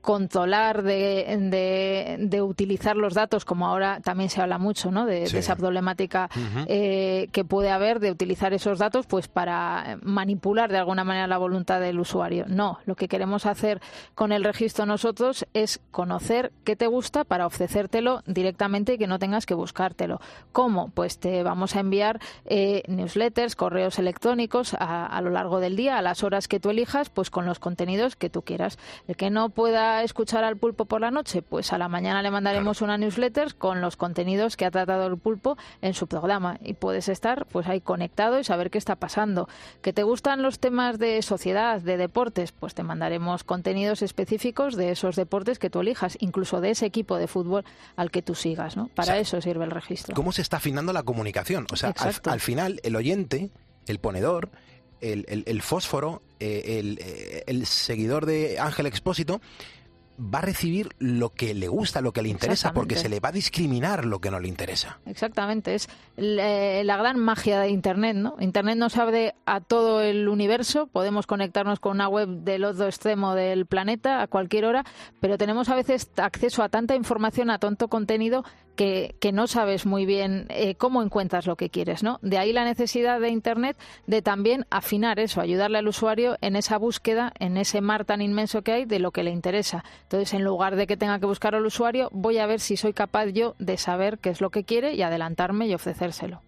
[SPEAKER 24] controlar, de, de, de utilizar los datos, como ahora también se habla mucho, ¿no? De, sí. de esa problemática uh-huh. eh, que puede haber de utilizar esos datos pues para manipular de alguna manera la voluntad del usuario. No, lo que queremos hacer con el registro nosotros es conocer qué te gusta para ofrecértelo directamente y que no tengas que buscártelo. ¿Cómo? Pues te vamos a enviar eh, newsletters, correos electrónicos a, a lo largo del día, a las horas que tú elijas, pues con los contenidos que tú quieras. El que no pueda escuchar al pulpo por la noche, pues a la mañana le mandaremos claro. una newsletter con los contenidos que ha tratado el pulpo en su programa y puedes estar pues ahí conectado y saber qué está pasando. ¿Que te gustan los temas de sociedad, de deportes? Pues te mandaremos contenidos específicos de esos deportes que tú elijas, incluso de ese equipo de fútbol al que tú sigas, ¿no? Para o sea, eso sirve el registro.
[SPEAKER 1] ¿Cómo se está afinando la comunicación? O sea, al, al final el oyente, el ponedor, el, el, el fósforo, eh, el, el seguidor de Ángel Expósito va a recibir lo que le gusta, lo que le interesa, porque se le va a discriminar lo que no le interesa.
[SPEAKER 24] Exactamente, es la, la gran magia de Internet, ¿no? Internet nos abre a todo el universo, podemos conectarnos con una web del otro extremo del planeta a cualquier hora, pero tenemos a veces acceso a tanta información, a tanto contenido, que, que no sabes muy bien eh, cómo encuentras lo que quieres, ¿no? De ahí la necesidad de Internet de también afinar eso, ayudarle al usuario en esa búsqueda, en ese mar tan inmenso que hay de lo que le interesa. Entonces, en lugar de que tenga que buscar al usuario, voy a ver si soy capaz yo de saber qué es lo que quiere y adelantarme y ofrecérselo.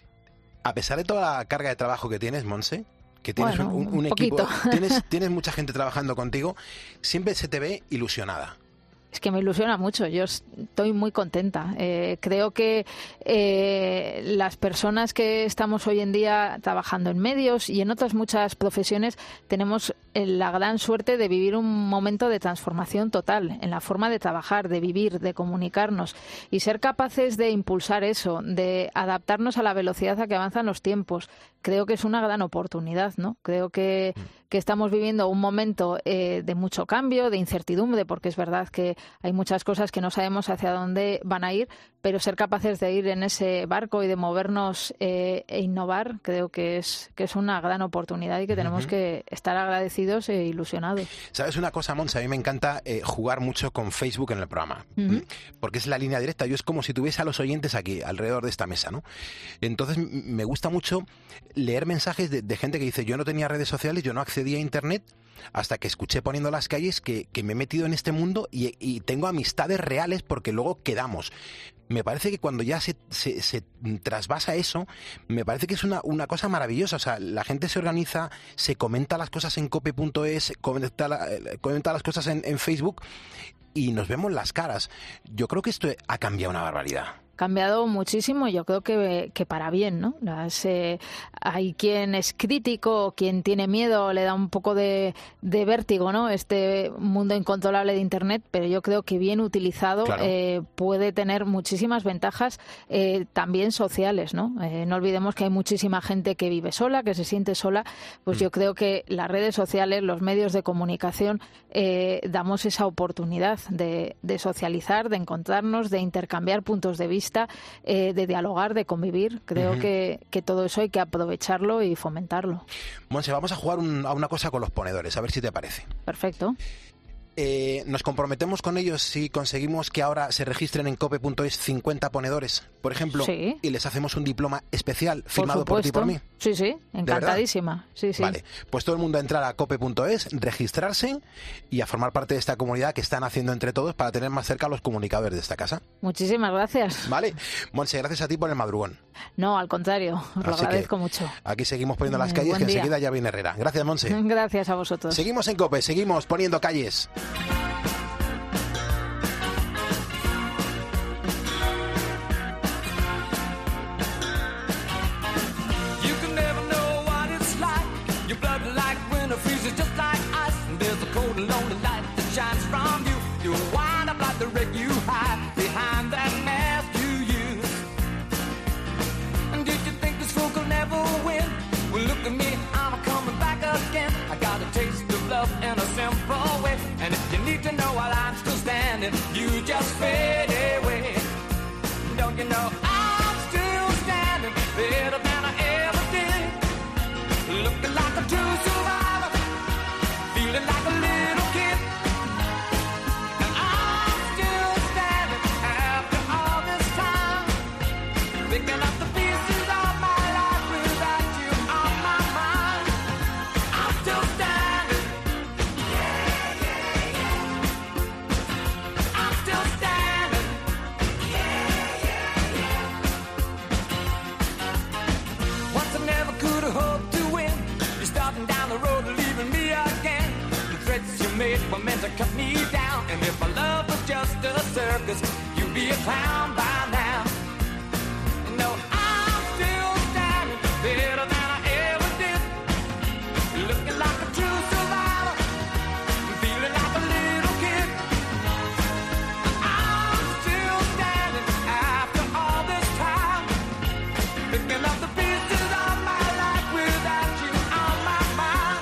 [SPEAKER 1] A pesar de toda la carga de trabajo que tienes, Monse, que tienes
[SPEAKER 24] bueno,
[SPEAKER 1] un, un, un
[SPEAKER 24] un
[SPEAKER 1] equipo, tienes, tienes mucha gente trabajando contigo, siempre se te ve ilusionada.
[SPEAKER 24] Es que me ilusiona mucho, yo estoy muy contenta. Eh, creo que eh, las personas que estamos hoy en día trabajando en medios y en otras muchas profesiones tenemos la gran suerte de vivir un momento de transformación total en la forma de trabajar, de vivir, de comunicarnos y ser capaces de impulsar eso, de adaptarnos a la velocidad a que avanzan los tiempos. Creo que es una gran oportunidad, ¿no? Creo que, que estamos viviendo un momento eh, de mucho cambio, de incertidumbre, porque es verdad que hay muchas cosas que no sabemos hacia dónde van a ir, pero ser capaces de ir en ese barco y de movernos eh, e innovar, creo que es, que es una gran oportunidad y que tenemos uh-huh. que estar agradecidos e ilusionados.
[SPEAKER 1] ¿Sabes una cosa, Monse? A mí me encanta eh, jugar mucho con Facebook en el programa, uh-huh. porque es la línea directa. Yo es como si tuviese a los oyentes aquí, alrededor de esta mesa, ¿no? Entonces me gusta mucho leer mensajes de, de gente que dice, yo no tenía redes sociales, yo no accedía a Internet, hasta que escuché Poniendo las Calles que, que me he metido en este mundo y, y tengo amistades reales porque luego quedamos. Me parece que cuando ya se, se, se trasvasa eso, me parece que es una, una cosa maravillosa. O sea, la gente se organiza, se comenta las cosas en cope punto es, comenta, la, comenta las cosas en, en Facebook y nos vemos las caras. Yo creo que esto ha cambiado una barbaridad.
[SPEAKER 24] Cambiado muchísimo, yo creo que, que para bien, ¿no? Las, eh, hay quien es crítico, quien tiene miedo, le da un poco de, de vértigo, ¿no? Este mundo incontrolable de Internet, pero yo creo que bien utilizado claro. eh, puede tener muchísimas ventajas eh, también sociales, ¿no? Eh, no olvidemos que hay muchísima gente que vive sola, que se siente sola, pues mm. yo creo que las redes sociales, los medios de comunicación, eh, damos esa oportunidad de, de socializar, de encontrarnos, de intercambiar puntos de vista, Eh, de dialogar, de convivir. Creo uh-huh. que, que todo eso hay que aprovecharlo y fomentarlo.
[SPEAKER 1] Monse, vamos a jugar un, a una cosa con los ponedores, a ver si te parece.
[SPEAKER 24] Perfecto.
[SPEAKER 1] Eh, nos comprometemos con ellos si conseguimos que ahora se registren en cope punto es cincuenta ponedores, por ejemplo,
[SPEAKER 24] sí.
[SPEAKER 1] y les hacemos un diploma especial firmado
[SPEAKER 24] por,
[SPEAKER 1] por ti y por mí.
[SPEAKER 24] Sí, sí, encantadísima. Sí, sí.
[SPEAKER 1] Vale, pues todo el mundo a entrar a cope punto es, registrarse y a formar parte de esta comunidad que están haciendo entre todos para tener más cerca a los comunicadores de esta casa.
[SPEAKER 24] Muchísimas gracias.
[SPEAKER 1] Vale, Monse, gracias a ti por el madrugón.
[SPEAKER 24] No, al contrario, os lo
[SPEAKER 1] Así
[SPEAKER 24] agradezco mucho.
[SPEAKER 1] Aquí seguimos poniendo las calles,
[SPEAKER 24] Buen
[SPEAKER 1] que
[SPEAKER 24] día.
[SPEAKER 1] enseguida ya viene Herrera. Gracias, Monse.
[SPEAKER 24] Gracias a vosotros.
[SPEAKER 1] Seguimos en COPE, seguimos poniendo calles.
[SPEAKER 13] To know while I'm still standing, you just fade away. Don't you know I'm still standing better than I ever did? Looking like a true survivor, feeling like a little kid. up the pieces of my life without you on my mind. I'm still standing. Yeah, yeah, yeah. I'm still standing. Yeah, yeah, yeah. Once I never could have hoped to win. You're starting down the road and leaving me again. The threats you made were meant to cut me down. And if my love was just a circus, you'd be a clown by now. No, I'm still standing better than I ever did. Looking like a true survivor, feeling like a little kid. I'm still standing after all this time, picking up the pieces of my life without you on my mind.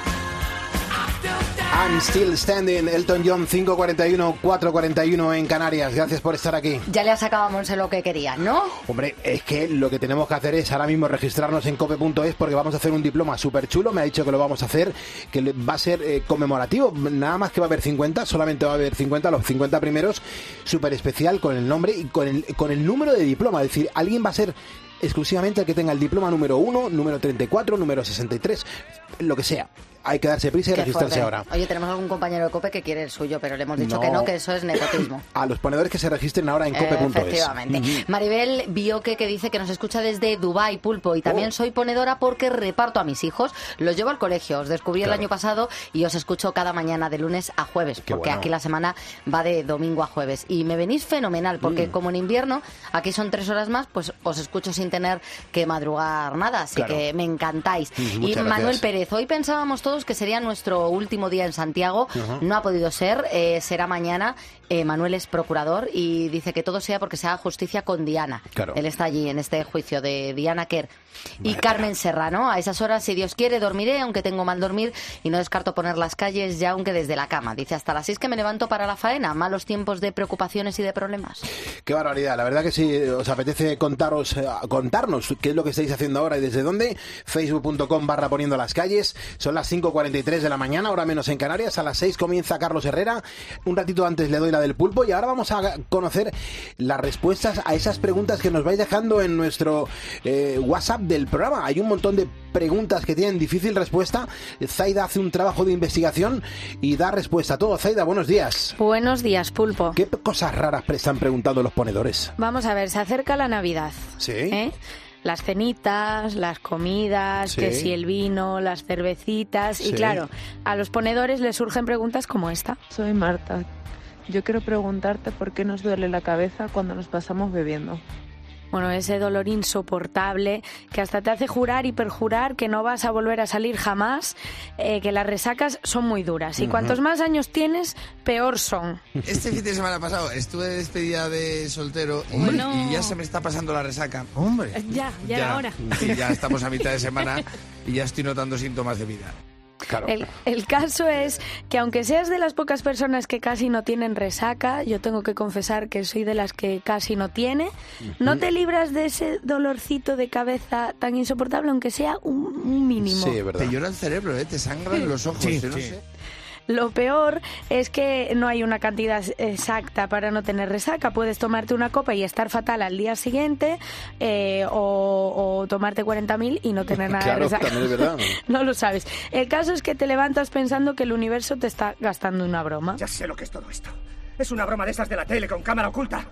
[SPEAKER 13] I'm still standing.
[SPEAKER 1] I'm Still Standing, Elton John, cinco cuarenta y uno, cuatro cuarenta y uno en Canarias. Gracias por estar aquí.
[SPEAKER 6] Ya le has sacado a Monse lo que quería, ¿no?
[SPEAKER 1] Hombre, es que lo que tenemos que hacer es ahora mismo registrarnos en cope punto es porque vamos a hacer un diploma súper chulo. Me ha dicho que lo vamos a hacer, que le- va a ser eh, conmemorativo. Nada más que va a haber cincuenta, solamente va a haber cincuenta, los cincuenta primeros, súper especial con el nombre y con el, con el número de diploma. Es decir, alguien va a ser exclusivamente el que tenga el diploma número uno, número treinta y cuatro, número sesenta y tres, lo que sea. Hay que darse prisa y
[SPEAKER 6] Qué
[SPEAKER 1] registrarse
[SPEAKER 6] fuerte.
[SPEAKER 1] ahora.
[SPEAKER 6] Oye, tenemos algún compañero de COPE que quiere el suyo, pero le hemos dicho
[SPEAKER 1] No.
[SPEAKER 6] que no, que eso es nepotismo.
[SPEAKER 1] A los ponedores que se registren ahora en cope punto es.
[SPEAKER 6] Efectivamente. Maribel Bioque, que dice que nos escucha desde Dubái, Pulpo, y también
[SPEAKER 1] Oh.
[SPEAKER 6] soy ponedora porque reparto a mis hijos, los llevo al colegio, os descubrí
[SPEAKER 1] Claro.
[SPEAKER 6] el año pasado y os escucho cada mañana de lunes a jueves,
[SPEAKER 1] Qué
[SPEAKER 6] porque
[SPEAKER 1] bueno.
[SPEAKER 6] aquí la semana va de domingo a jueves. Y me venís fenomenal, porque
[SPEAKER 1] Mm.
[SPEAKER 6] como en invierno, aquí son tres horas más, pues os escucho sin tener que madrugar nada, así
[SPEAKER 1] Claro.
[SPEAKER 6] que me encantáis.
[SPEAKER 1] Mm,
[SPEAKER 6] y
[SPEAKER 1] muchas
[SPEAKER 6] Manuel
[SPEAKER 1] gracias.
[SPEAKER 6] Pérez, hoy pensábamos todos que sería nuestro último día en Santiago,
[SPEAKER 1] Ajá.
[SPEAKER 6] no ha podido ser, eh, será mañana. Eh, Manuel es procurador y dice que todo sea porque se haga justicia con Diana.
[SPEAKER 1] Claro.
[SPEAKER 6] Él está allí en este juicio de Diana Kerr. Y Carmen Serrano, a esas horas, si Dios quiere, dormiré, aunque tengo mal dormir, y no descarto poner las calles ya, aunque desde la cama. Dice, hasta las seis que me levanto para la faena. Malos tiempos de preocupaciones y de problemas.
[SPEAKER 1] Qué barbaridad, la verdad que si os apetece contaros, eh, contarnos qué es lo que estáis haciendo ahora y desde dónde, facebook punto com barra poniendo las calles. Son las cinco cuarenta y tres de la mañana, ahora menos en Canarias. A las seis comienza Carlos Herrera. Un ratito antes le doy la del pulpo y ahora vamos a conocer las respuestas a esas preguntas que nos vais dejando en nuestro eh, WhatsApp del programa. Hay un montón de preguntas que tienen difícil respuesta. Zaida hace un trabajo de investigación y da respuesta a todo. Zaida, buenos días.
[SPEAKER 3] Buenos días, Pulpo.
[SPEAKER 1] ¿Qué cosas raras pre- están preguntando los ponedores?
[SPEAKER 3] Vamos a ver, se acerca la Navidad.
[SPEAKER 1] Sí.
[SPEAKER 3] ¿eh? Las cenitas, las comidas,
[SPEAKER 1] Sí.
[SPEAKER 3] que si el vino, las cervecitas.
[SPEAKER 1] Sí.
[SPEAKER 3] Y claro, a los ponedores les surgen preguntas como esta.
[SPEAKER 4] Soy Marta. Yo quiero preguntarte por qué nos duele la cabeza cuando nos pasamos bebiendo.
[SPEAKER 3] Bueno, ese dolor insoportable que hasta te hace jurar y perjurar que no vas a volver a salir jamás, eh, que las resacas son muy duras. Y
[SPEAKER 5] Ujú.
[SPEAKER 3] cuantos más años tienes, peor son.
[SPEAKER 5] Este fin de semana pasado estuve de despedida de soltero y,
[SPEAKER 3] Bueno.
[SPEAKER 5] y ya se me está pasando la resaca. Hombre.
[SPEAKER 3] Ya, ya era hora.
[SPEAKER 5] Sí, ya estamos a mitad de semana y ya estoy notando síntomas de vida.
[SPEAKER 1] Claro.
[SPEAKER 3] El, el caso es que aunque seas de las pocas personas que casi no tienen resaca, yo tengo que confesar que soy de las que casi no tiene, no te libras de ese dolorcito de cabeza tan insoportable, aunque sea un, un mínimo.
[SPEAKER 5] Te llora el cerebro, ¿eh? Te sangran los ojos.
[SPEAKER 3] Sí,
[SPEAKER 5] yo no
[SPEAKER 3] sí.
[SPEAKER 5] sé.
[SPEAKER 3] Lo peor es que no hay una cantidad exacta para no tener resaca. Puedes tomarte una copa y estar fatal al día siguiente, eh, o, o tomarte cuarenta mil y no tener nada
[SPEAKER 1] Claro,
[SPEAKER 3] de resaca.
[SPEAKER 1] también es verdad.
[SPEAKER 3] No lo sabes. El caso es que te levantas pensando que el universo te está gastando una broma.
[SPEAKER 7] Ya sé lo que es todo esto. Es una broma de esas de la tele con cámara oculta.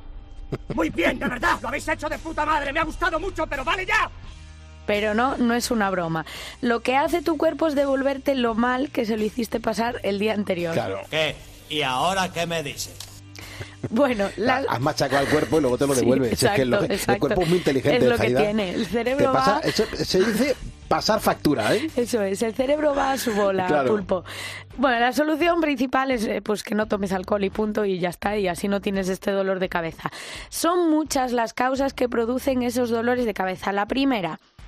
[SPEAKER 7] Muy bien, de verdad. Lo habéis hecho de puta madre. Me ha gustado mucho, pero vale ya.
[SPEAKER 3] Pero no, no es una broma. Lo que hace tu cuerpo es devolverte lo mal que se lo hiciste pasar el día anterior.
[SPEAKER 25] ¿Qué? ¿Y ahora qué me dices?
[SPEAKER 3] Bueno, la...
[SPEAKER 1] Has machacado al cuerpo y luego te lo
[SPEAKER 3] Sí,
[SPEAKER 1] devuelves. Es que lo-
[SPEAKER 3] exacto, exacto.
[SPEAKER 1] el cuerpo es muy inteligente.
[SPEAKER 3] Es lo que
[SPEAKER 1] Zaida.
[SPEAKER 3] tiene. El cerebro
[SPEAKER 1] Te pasa-
[SPEAKER 3] va-
[SPEAKER 1] eso- se dice pasar factura, ¿eh?
[SPEAKER 3] Eso es, el cerebro va a su bola,
[SPEAKER 1] Claro.
[SPEAKER 3] Pulpo. Bueno, la solución principal es eh, pues que no tomes alcohol y punto, y ya está, y así no tienes este dolor de cabeza. Son muchas las causas que producen esos dolores de cabeza. La primera,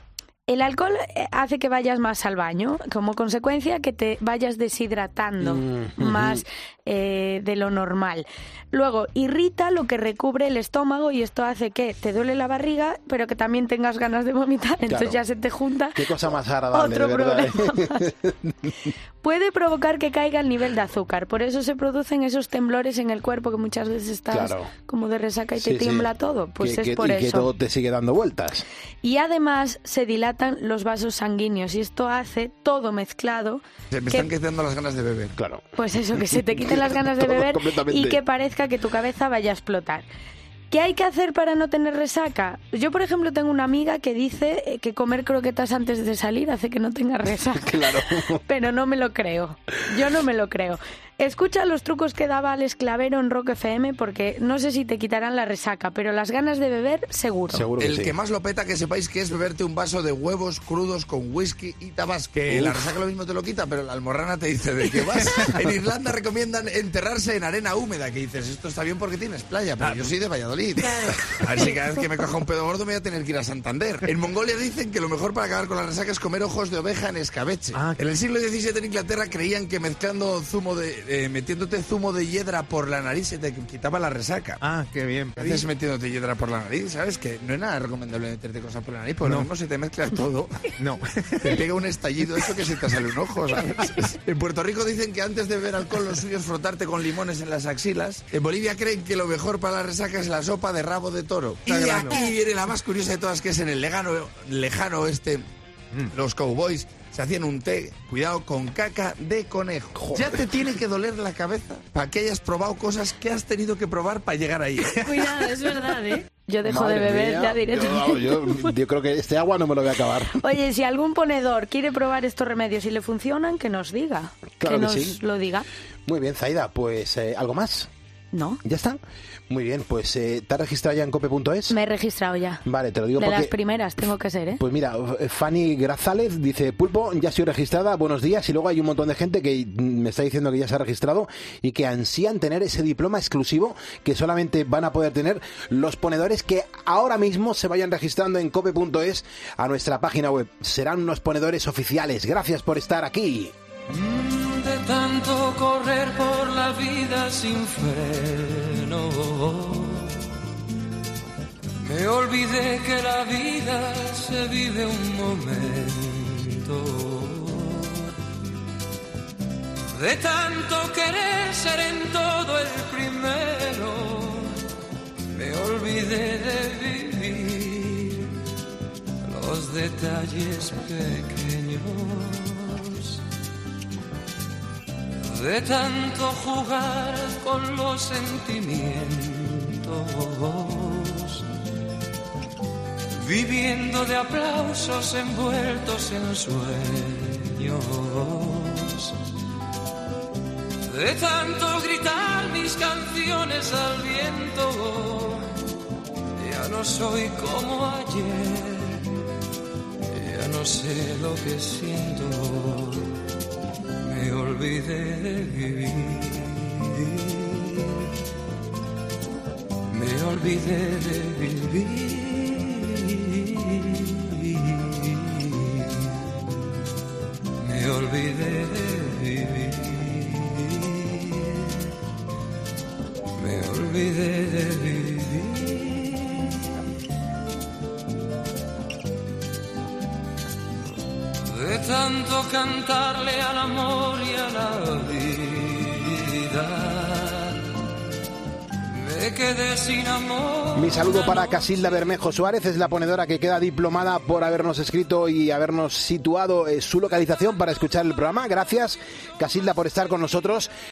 [SPEAKER 3] El alcohol hace que vayas más al baño, como consecuencia que te vayas deshidratando mm, más eh, de lo normal. Luego, irrita lo que recubre el estómago y esto hace que te duele la barriga, pero que también tengas ganas de vomitar, entonces claro. ya se te junta.
[SPEAKER 1] Qué cosa más agradable,
[SPEAKER 3] otro
[SPEAKER 1] de verdad.
[SPEAKER 3] problema más. Puede provocar que caiga el nivel de azúcar, por eso se producen esos temblores en el cuerpo que muchas veces estás claro. como de resaca y te sí, tiembla sí. todo, pues
[SPEAKER 1] que,
[SPEAKER 3] es
[SPEAKER 1] que,
[SPEAKER 3] por
[SPEAKER 1] y
[SPEAKER 3] eso.
[SPEAKER 1] Y que todo te sigue dando vueltas.
[SPEAKER 3] Y además se dilatan los vasos sanguíneos y esto hace todo mezclado.
[SPEAKER 5] Se me
[SPEAKER 3] que,
[SPEAKER 5] están quitando las ganas de beber.
[SPEAKER 1] Claro.
[SPEAKER 3] Pues eso, que se te quiten las ganas de beber y que parezca que tu cabeza vaya a explotar. ¿Qué hay que hacer para no tener resaca? Yo, por ejemplo, tengo una amiga que dice que comer croquetas antes de salir hace que no tenga resaca.
[SPEAKER 1] Claro.
[SPEAKER 3] Pero no me lo creo. Yo no me lo creo. Escucha los trucos que daba Alex Clavero en Rock F M porque no sé si te quitarán la resaca, pero las ganas de beber, seguro.
[SPEAKER 1] seguro que
[SPEAKER 5] El
[SPEAKER 1] sí.
[SPEAKER 5] que más lo peta, que sepáis que es beberte un vaso de huevos crudos con whisky y tabasco. Que la resaca lo mismo te lo quita, pero la almorrana te dice de qué vas. En Irlanda recomiendan enterrarse en arena húmeda, que dices, esto está bien porque tienes playa, pero yo soy de Valladolid. A ver si cada vez que me coja un pedo gordo me voy a tener que ir a Santander. En Mongolia dicen que lo mejor para acabar con la resaca es comer ojos de oveja en escabeche. Ah, en el siglo diecisiete en Inglaterra creían que mezclando zumo de... Eh, metiéndote zumo de hiedra por la nariz se te quitaba la resaca.
[SPEAKER 8] Ah, qué bien.
[SPEAKER 5] ¿Qué haces metiéndote hiedra por la nariz? ¿Sabes? Que no es nada recomendable meterte cosas por la nariz, porque no. lo mismo se te mezcla todo.
[SPEAKER 8] No.
[SPEAKER 5] Te pega un estallido eso que se te sale un ojo, ¿sabes? En Puerto Rico dicen que antes de beber alcohol lo suyo es frotarte con limones en las axilas. En Bolivia creen que lo mejor para la resaca es la sopa de rabo de toro. Y de aquí viene la más curiosa de todas, que es en el lejano, lejano oeste, mm. los cowboys se hacían un té, cuidado, con caca de conejo. Joder. Ya te tiene que doler la cabeza para que hayas probado cosas que has tenido que probar para llegar ahí.
[SPEAKER 3] Cuidado, es verdad, ¿eh? Yo dejo
[SPEAKER 1] Madre
[SPEAKER 3] de beber
[SPEAKER 1] mía,
[SPEAKER 3] ya directamente.
[SPEAKER 1] Yo, yo, yo creo que este agua no me lo voy a acabar.
[SPEAKER 3] Oye, si algún ponedor quiere probar estos remedios y le funcionan, que nos diga.
[SPEAKER 1] Claro
[SPEAKER 3] que,
[SPEAKER 1] que
[SPEAKER 3] nos
[SPEAKER 1] sí.
[SPEAKER 3] lo diga.
[SPEAKER 1] Muy bien, Zaida, pues eh, ¿algo más?
[SPEAKER 3] No.
[SPEAKER 1] ¿Ya está? Muy bien, pues eh, ¿te has registrado ya en cope punto es?
[SPEAKER 3] Me he registrado ya.
[SPEAKER 1] Vale, te lo digo
[SPEAKER 3] de
[SPEAKER 1] porque...
[SPEAKER 3] las primeras tengo que ser, ¿eh?
[SPEAKER 1] Pues mira, Fanny Grazález dice, Pulpo, ya estoy registrada, buenos días, y luego hay un montón de gente que me está diciendo que ya se ha registrado y que ansían tener ese diploma exclusivo que solamente van a poder tener los ponedores que ahora mismo se vayan registrando en cope punto es a nuestra página web. Serán unos ponedores oficiales. Gracias por estar aquí.
[SPEAKER 13] De tanto correr por la vida sin freno, me olvidé que la vida se vive un momento. De tanto querer ser en todo el primero, me olvidé de vivir los detalles pequeños. De tanto jugar con los sentimientos, viviendo de aplausos envueltos en sueños, de tanto gritar mis canciones al viento, ya no soy como ayer, ya no sé lo que siento. Me olvidé de vivir, me olvidé de vivir, me olvidé de vivir, me olvidé de vivir. De tanto cantarle al amor y a la vida, me quedé sin amor.
[SPEAKER 1] Mi saludo para Casilda Bermejo Suárez, es la ponedora que queda diplomada por habernos escrito y habernos situado eh, su localización para escuchar el programa. Gracias, Casilda, por estar con nosotros.